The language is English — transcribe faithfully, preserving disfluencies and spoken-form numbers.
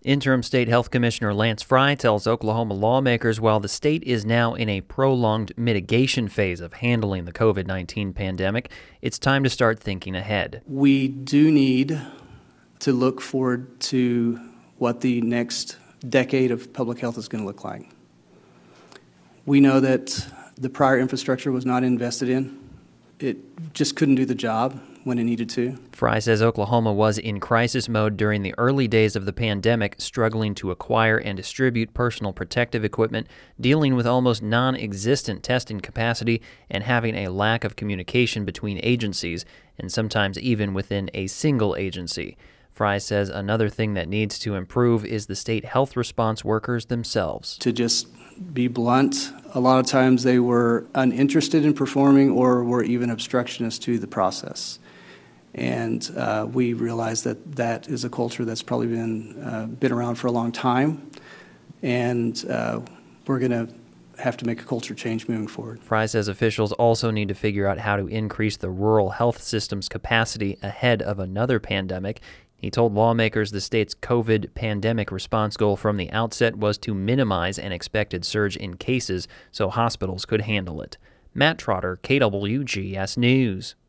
Interim State Health Commissioner Lance Fry tells Oklahoma lawmakers while the state is now in a prolonged mitigation phase of handling the covid nineteen pandemic, it's time to start thinking ahead. We do need to look forward to what the next decade of public health is going to look like. We know that the prior infrastructure was not invested in. It just couldn't do the job when it needed to. Fry says Oklahoma was in crisis mode during the early days of the pandemic, struggling to acquire and distribute personal protective equipment, dealing with almost non-existent testing capacity, and having a lack of communication between agencies, and sometimes even within a single agency. Fry says another thing that needs to improve is the state health response workers themselves. To just be blunt, a lot of times they were uninterested in performing or were even obstructionists to the process. And uh, we realize that that is a culture that's probably been uh, been around for a long time, and uh, we're going to have to make a culture change moving forward. Fry says officials also need to figure out how to increase the rural health system's capacity ahead of another pandemic. He told lawmakers the state's COVID pandemic response goal from the outset was to minimize an expected surge in cases so hospitals could handle it. Matt Trotter, K W G S News.